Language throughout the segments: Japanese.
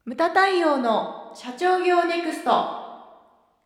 ムタ太陽の社長業ネクスト。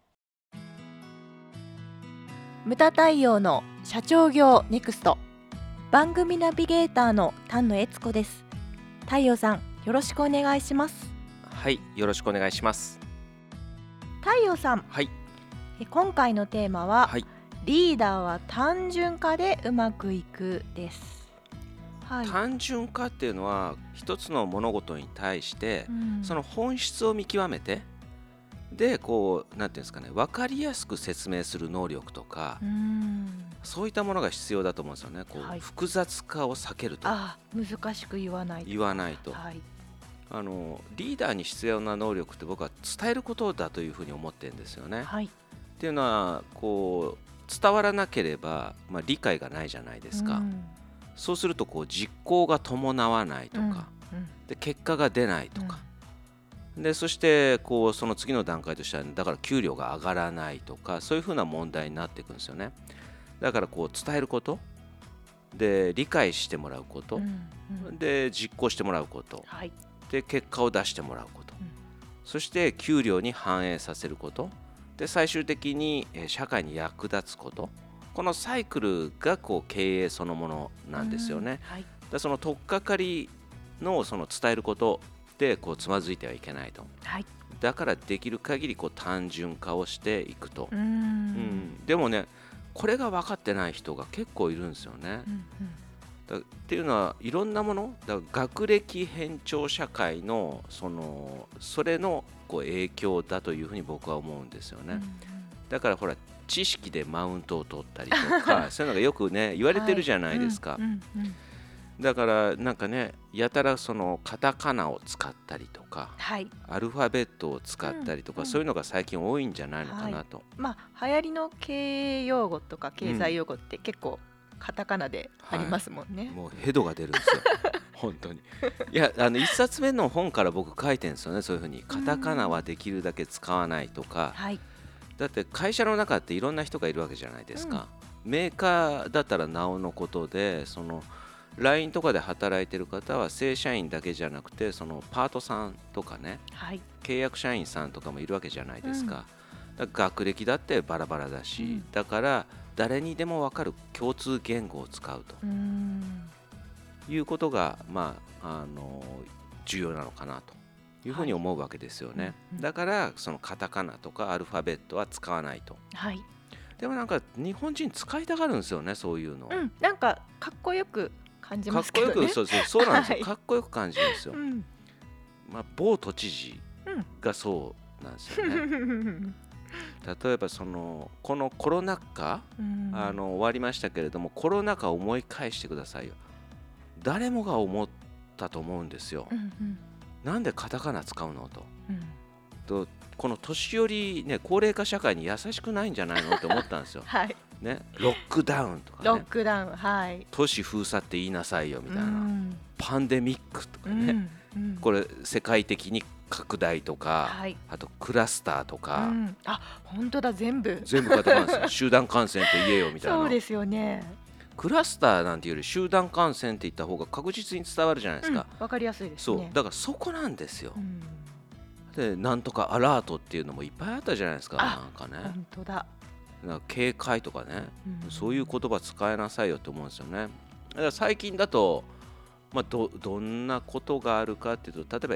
ムタ太陽の社長業ネクスト、番組ナビゲーターの丹野悦子です。太陽さん、よろしくお願いします。 はい、よろしくお願いします。 太陽さん、 はい、 今回のテーマは、 はい、 リーダーは単純化でうまくいくです。はい、 単純化っていうのは一つの物事に対して、その本質を見極めて、でこうなんていうんですかね、分かりやすく説明する能力とか、そういったものが必要だと思うんですよね。こう、複雑化を避けると、 難しく言わないと、はい、 リーダーに必要な能力って僕は伝えることだというふうに思ってるんですよね。 はい、 っていうのはこう伝わらなければ、理解がないじゃないですか。そうするとこう実行が伴わないとか、で結果が出ないとか、でそしてこうその次の段階としては、だから給料が上がらないとか、そういうふうな問題になっていくんですよね。だからこう伝えることで、理解してもらうこと、で実行してもらうこと、 はい、 で結果を出してもらうこと、そして給料に反映させることで、最終的に社会に役立つこと、このサイクルがこう経営そのものなんですよね。でその取っかかりのその伝えることでこうつまずいてはいけないと。だからできる限りこう単純化をしていくと。でもね、これが分かってない人が結構いるんですよね。っていうのは、いろんなものだから学歴偏重社会のそれのこう影響だというふうに僕は思うんですよね。だからほら、知識でマウントを取ったりとかそういうのがよくね言われてるじゃないですか。だからなんかね、やたらそのカタカナを使ったりとか、アルファベットを使ったりとか、そういうのが最近多いんじゃないのかなと。 流行りの経営用語とか経済用語って結構カタカナでありますもんね。 もうヘドが出るんですよ本当に。いや、一冊目の本から僕書いてるんですよね。そういうふうにカタカナはできるだけ使わないとか、だって会社の中っていろんな人がいるわけじゃないですか。メーカーだったらなおのことで、その LINE とかで働いてる方は正社員だけじゃなくて、そのパートさんとかね、契約社員さんとかもいるわけじゃないですか。だから学歴だってバラバラだし、だから誰にでも分かる共通言語を使うということが、重要なのかなというふうに思うわけですよね。だからそのカタカナとかアルファベットは使わないと。でもなんか日本人使いたがるんですよね、そういうの。 なんかかっこよく感じますけどね。 かっこよく、そうなんですよ、かっこよく感じるんですよ。某都知事がそうなんですよね。例えばこのコロナ禍、終わりましたけれども、コロナ禍を思い返してくださいよ。誰もが思ったと思うんですよ。なんでカタカナ使うのと、この年寄り、ね、高齢化社会に優しくないんじゃないのって思ったんですよ。ロックダウンとかね、都市封鎖って言いなさいよみたいな、パンデミックとかね、これ世界的に拡大とか、あとクラスターとか、 本当だ、全部カタカナですよ。集団感染って言えよみたいな。 そうですよね。 クラスターなんていうより集団感染って言った方が確実に伝わるじゃないですか。 わかりやすいですね。 だからそこなんですよ。でなんとかアラートっていうのもいっぱいあったじゃないですか。なんかね、 本当だ。 なんか警戒とかね、そういう言葉使いなさいよって思うんですよね。だから最近だと、どんなことがあるかっていうと、例えば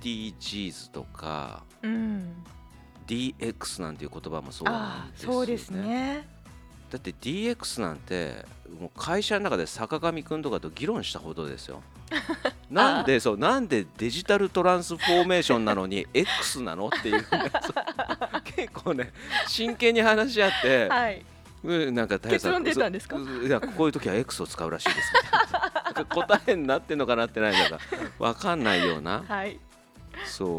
SDGs とか、DX なんていう言葉もそうなんですよね。 そうですね。 だって DX なんてもう会社の中で坂上くんとかと議論したほどですよ。なんでデジタルトランスフォーメーションなのに X なのっていう、結構ね真剣に話し合って、なんか結論出たんですか？ いや、こういう時は X を使うらしいですみたいな答えになってんのかなってないのか分かんないような、そう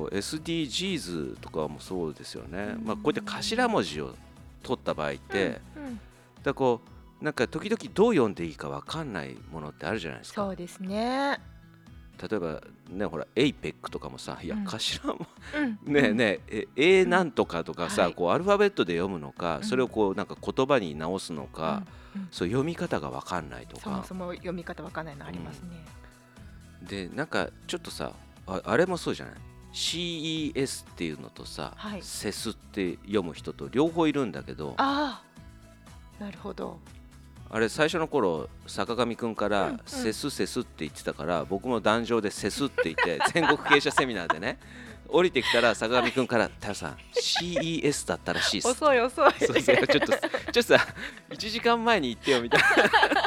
SDGs とかもそうですよね。こうやって頭文字を取った場合って、だこうなんか時々どう読んでいいか分かんないものってあるじゃないですか。 そうですね。 例えばね、ほら APEC とかもさ、いや頭もねえ A なんとかとかさ、こうアルファベットで読むのか、それをこうなんか言葉に直すのか、そう読み方が分かんないとか、 そもそも読み方分かんないのありますね。 でなんかちょっとさ、あれもそうじゃない、 CES っていうのとさ、 はい、 セスって読む人と両方いるんだけど、 ああ、なるほど。 あれ最初の頃坂上くんかうんらセスセスって言ってたから、僕も壇上でセスって言って全国経営者セミナーでね降りてきたら坂上くんから太陽さん CES だったらしいっす。 遅い遅い。 そうそう、ちょっとさ1時間前に言ってよみたいな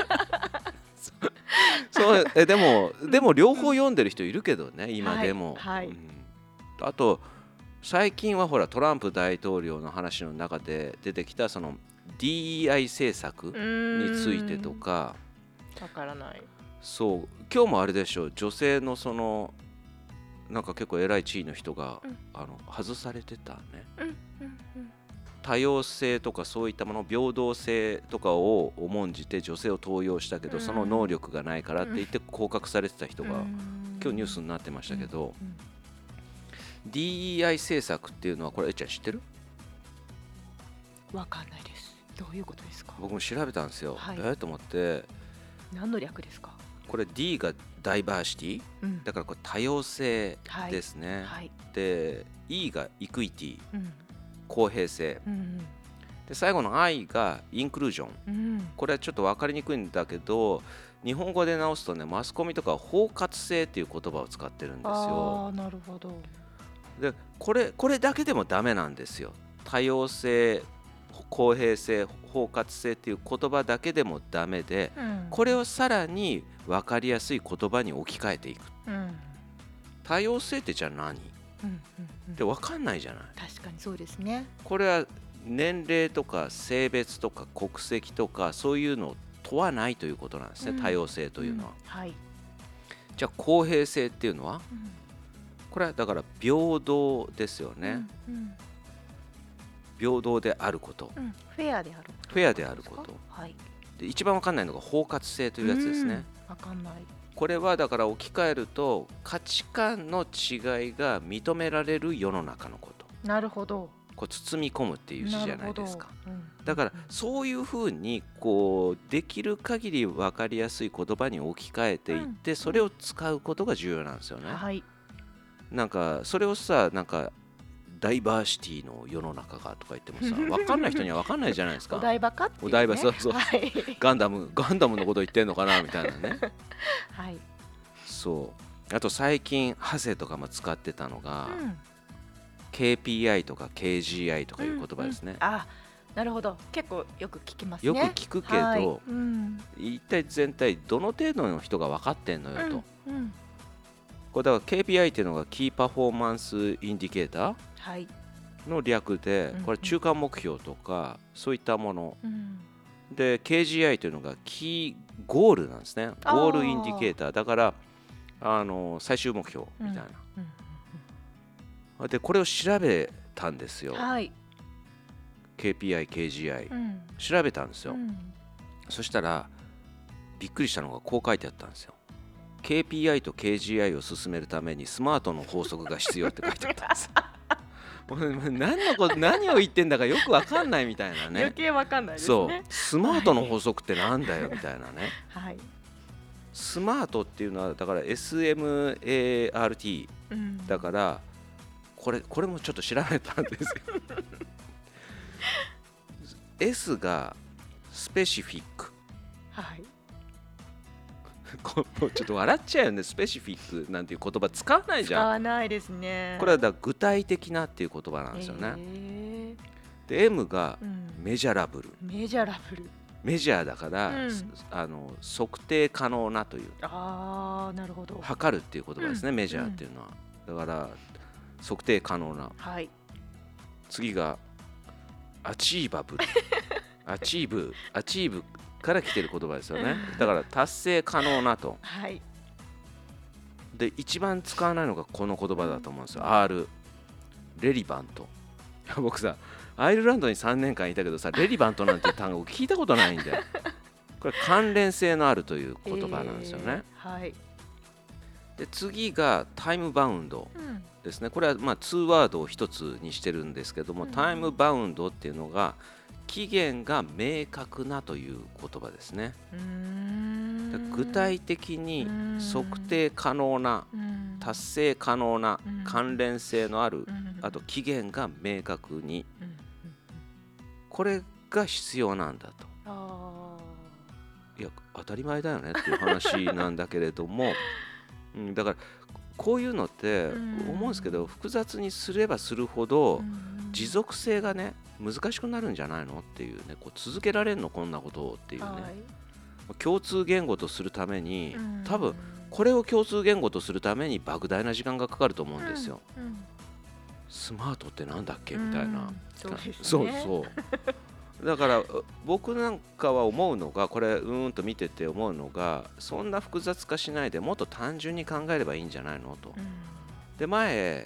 そうでも両方読んでる人いるけどね今でも、 はいはい、 あと最近はほらトランプ大統領の話の中で出てきたその DEI 政策についてとか、 わからない。 そう今日もあれでしょ、女性のそのなんか結構偉い地位の人が、外されてたね、多様性とかそういったもの、平等性とかを重んじて女性を登用したけど、その能力がないからって言って降格されてた人が今日ニュースになってましたけど、DEI 政策っていうのはこれちゃん知ってる？ わかんないです。どういうことですか？ 僕も調べたんですよ、と思って。 何の略ですか？ これ D がダイバーシティ、だからこれ多様性ですね、で E がイクイティ、公平性、で最後の I がインクルージョン、これはちょっと分かりにくいんだけど日本語で直すとね、マスコミとか包括性っていう言葉を使ってるんですよ。 なるほど。 でこれだけでもダメなんですよ。多様性、公平性、包括性っていう言葉だけでもダメで、これをさらに分かりやすい言葉に置き換えていく、多様性ってじゃあ何、って分かんないじゃない。 確かにそうですね。 これは年齢とか性別とか国籍とかそういうのを問わないということなんですね、多様性というのは、じゃあ公平性っていうのは、これはだから平等ですよね、平等であること、 フェアであること、 フェアであること、で一番わかんないのが包括性というやつですね。 わかんない。 これはだから置き換えると価値観の違いが認められる世の中のこと。 なるほど。 こう包み込むっていう字じゃないですか。だからそういうふうにこうできる限り分かりやすい言葉に置き換えていって、それを使うことが重要なんですよね。なんかそれをさ、なんかダイバーシティの世の中がとか言ってもさ、分かんない人には分かんないじゃないですか。 お台場かっていうね。 お台場、そうそう、ガンダムのこと言ってんのかなみたいなね。そう。あと最近ハセとかも使ってたのが、KPI とか KGI とかいう言葉ですね。 なるほど。結構よく聞きますね。 よく聞くけど、一体全体どの程度の人が分かってんのよと。これだから KPI っていうのがキーパフォーマンスインディケーターの略で、これ中間目標とかそういったもの、で KGI というのがキーゴールなんですね。ゴールインディケーターだから最終目標みたいな、でこれを調べたんですよ、KPI、KGI、調べたんですよ、そしたらびっくりしたのがこう書いてあったんですよ。KPI と KGI を進めるためにスマートの法則が必要って書いてあったんです何を言ってんだかよく分かんないみたいなね。 余計分かんないですね。 そうスマートの法則ってなんだよみたいなね、スマートっていうのはだから SMART、だからこれもちょっと調べたんですよS がスペシフィック、ちょっと笑っちゃうよね。スペシフィックなんていう言葉使わないじゃん。 使わないですね。 これはだ具体的なっていう言葉なんですよね。で M がメジャラブル、メジャーだから、測定可能なという、 なるほど、 測るっていう言葉ですね、メジャーっていうのは。だから測定可能な、次がアチーバブルアチーブから来てる言葉ですよね。だから達成可能なと、で一番使わないのがこの言葉だと思うんですよ、R レリバント。僕さアイルランドに3年間いたけどさ、レリバントなんて単語聞いたことないんでこれ関連性のあるという言葉なんですよね、で次がタイムバウンドですね。これは2ワードを1つにしてるんですけども、タイムバウンドっていうのが期限が明確なという言葉ですね。具体的に測定可能な、達成可能な、関連性のある、あと期限が明確に、これが必要なんだと。いや当たり前だよねっていう話なんだけれども、だからこういうのって思うんですけど、複雑にすればするほど持続性がね難しくなるんじゃないのっていうね、こう続けられるのこんなことをっていうね、共通言語とするために多分これを共通言語とするために莫大な時間がかかると思うんですよ。スマートってなんだっけみたいな。そうそうだから僕なんかは思うのが、これと見てて思うのが、そんな複雑化しないでもっと単純に考えればいいんじゃないのと。で前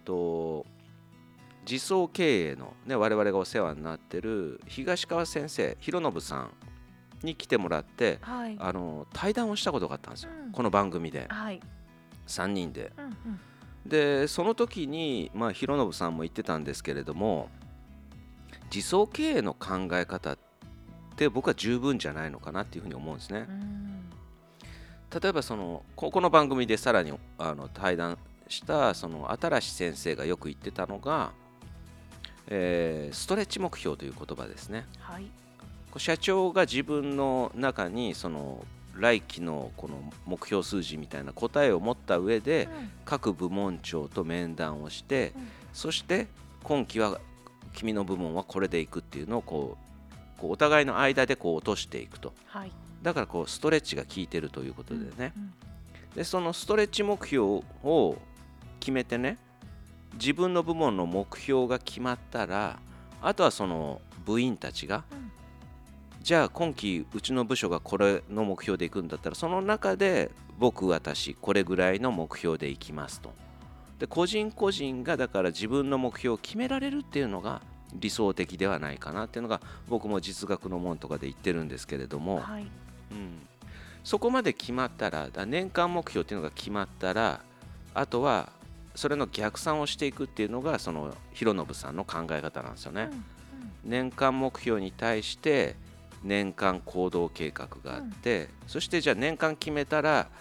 自走経営の、ね、我々がお世話になってる東川先生、弘信さんに来てもらって、対談をしたことがあったんですよ、この番組で、3人で、でその時に、弘信さんも言ってたんですけれども、自走経営の考え方って僕は十分じゃないのかなっていうふうに思うんですね。例えばここの番組でさらに対談した新先生がよく言ってたのが、ストレッチ目標という言葉ですね。社長が自分の中に来期のこの目標数字みたいな答えを持った上で、各部門長と面談をして、そして今期は君の部門はこれでいくっていうのをこうお互いの間で落としていくと、だからストレッチが効いてるということでね、でそのストレッチ目標を決めてね、自分の部門の目標が決まったら、あとは部員たちが、じゃあ今期うちの部署がこれの目標でいくんだったら、その中で私これぐらいの目標でいきますと。で個人個人がだから自分の目標を決められるっていうのが理想的ではないかなっていうのが、僕も実学の門とかで言ってるんですけれども、そこまで決まったら、年間目標っていうのが決まったら、あとはそれの逆算をしていくっていうのが弘信さんの考え方なんですよね。年間目標に対して年間行動計画があって、そしてじゃあ年間決めたら、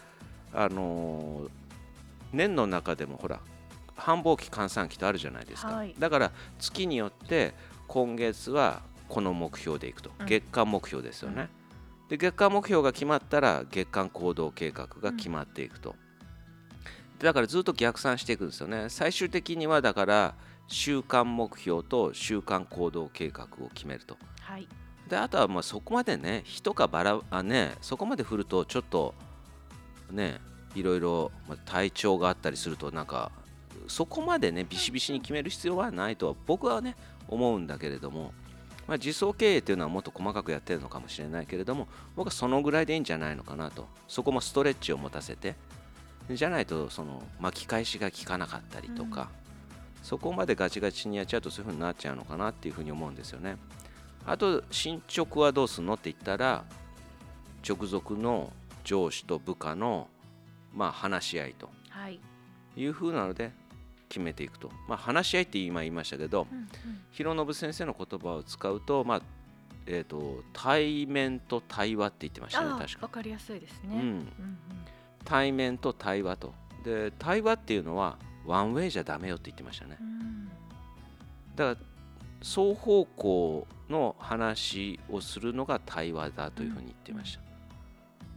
年の中でもほら繁忙期換算期とあるじゃないですか、だから月によって今月はこの目標でいくと、月間目標ですよね、で月間目標が決まったら月間行動計画が決まっていくと、だからずっと逆算していくんですよね。最終的にはだから週間目標と週間行動計画を決めると、であとはそこまでね人がそこまで振るとちょっとねいろいろ体調があったりすると、なんかそこまでねビシビシに決める必要はないとは僕はね思うんだけれども、自走経営っていうのはもっと細かくやってるのかもしれないけれども、僕はそのぐらいでいいんじゃないのかなと。そこもストレッチを持たせて、じゃないと巻き返しが効かなかったりとか、そこまでガチガチにやっちゃうとそういう風になっちゃうのかなっていう風に思うんですよね。あと進捗はどうすんのって言ったら、直属の上司と部下の話し合いという風なので決めていくと、話し合いって今言いましたけど、弘信先生の言葉を使うと、対面と対話って言ってましたね。確か分かりやすいですね、 対面と対話と。で対話っていうのはワンウェイじゃダメよって言ってましたね、だから双方向の話をするのが対話だというふうに言ってました。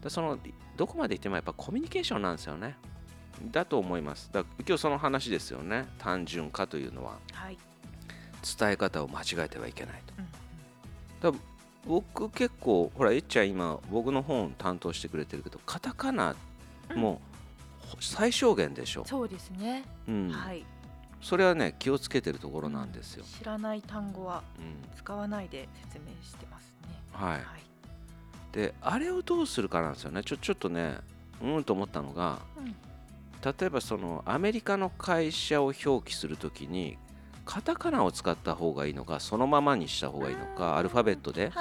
どこまで言ってもやっぱコミュニケーションなんですよね。だと思います。だから今日その話ですよね。単純化というのは、伝え方を間違えてはいけないと。だから僕結構ほらえっちゃん今僕の本担当してくれてるけど、カタカナも最小限でしょ。 そうですね、 それはね気をつけてるところなんですよ、 知らない単語は使わないで説明してますね、 であれをどうするかなんですよね。ちょっとねと思ったのが、例えばアメリカの会社を表記するときにカタカナを使った方がいいのか、そのままにした方がいいのか、アルファベットで、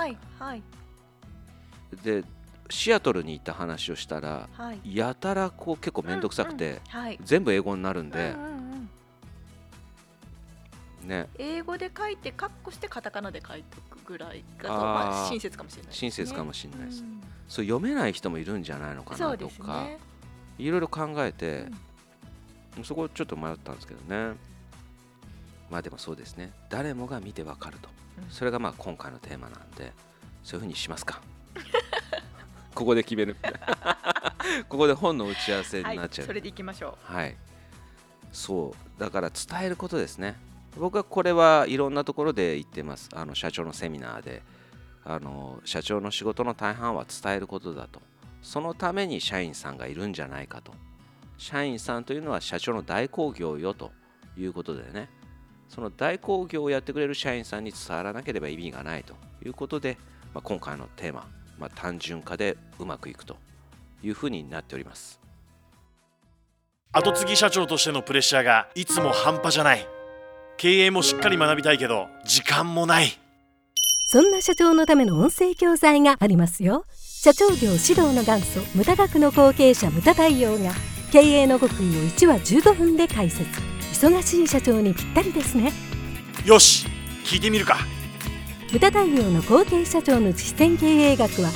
でシアトルに行った話をしたら、やたら結構めんどくさくて、全部英語になるんで、 ね、 英語で書いてカッコしてカタカナで書いておくぐらいだと親切かもしれないですね。 親切かもしれないです、そう読めない人もいるんじゃないのかなとか、いろいろ考えて、そこちょっと迷ったんですけどね。まあでもそうですね、誰もが見てわかると、それがまあ今回のテーマなんで、そういうふうにしますかここで決めるここで本の打ち合わせになっちゃう、 それでいきましょう。はい、そうだから伝えることですね。僕はこれはいろんなところで言ってます。社長のセミナーで社長の仕事の大半は伝えることだと。そのために社員さんがいるんじゃないかと。社員さんというのは社長の代行業よということでね、その代行業をやってくれる社員さんに伝わらなければ意味がないということで、今回のテーマ、単純化でうまくいくというふうになっております。 後継ぎ社長としてのプレッシャーがいつも半端じゃない。経営もしっかり学びたいけど時間もない。 そんな社長のための音声教材がありますよ。社長業指導の元祖ムタ学の後継者ムタ太陽が経営の極意を1話15分で解説。忙しい社長にぴったりですね。 よし、聞いてみるか。 ムタ太陽の後継社長の実践経営学は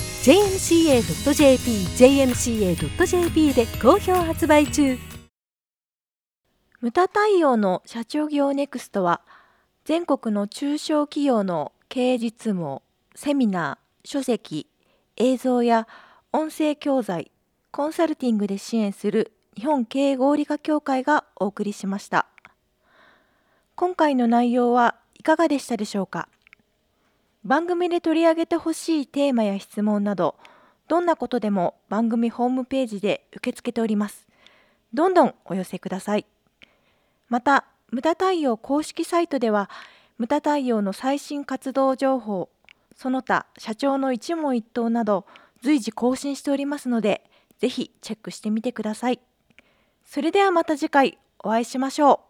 jmca.jp で好評発売中。 ムタ太陽の社長業ネクストは、全国の中小企業の経営実務をセミナー、書籍、映像や音声教材、コンサルティングで支援する日本経営合理化協会がお送りしました。今回の内容はいかがでしたでしょうか。番組で取り上げてほしいテーマや質問など、どんなことでも番組ホームページで受け付けております。どんどんお寄せください。また、ムタ太陽公式サイトでは、ムタ太陽の最新活動情報、その他社長の一問一答など随時更新しておりますので、ぜひチェックしてみてください。それではまた次回お会いしましょう。